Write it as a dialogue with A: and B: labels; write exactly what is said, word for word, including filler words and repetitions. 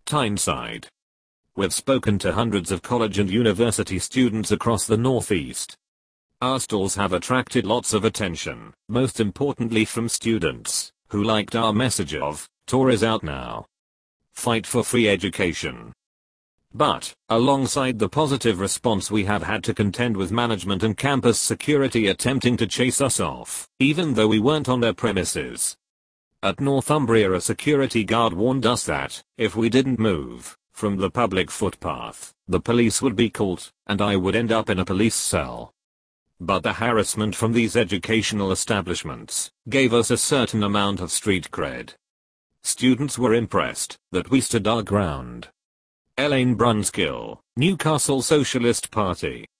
A: Tyneside. We've spoken to hundreds of college and university students across the Northeast. Our stalls have attracted lots of attention, most importantly from students, who liked our message of, "Tor is out now. Fight for free education." But, alongside the positive response, we have had to contend with management and campus security attempting to chase us off, even though we weren't on their premises. At Northumbria, a security guard warned us that, if we didn't move from the public footpath, the police would be called, and I would end up in a police cell. But the harassment from these educational establishments gave us a certain amount of street cred. Students were impressed that we stood our ground. Elaine Brunskill, Newcastle Socialist Party.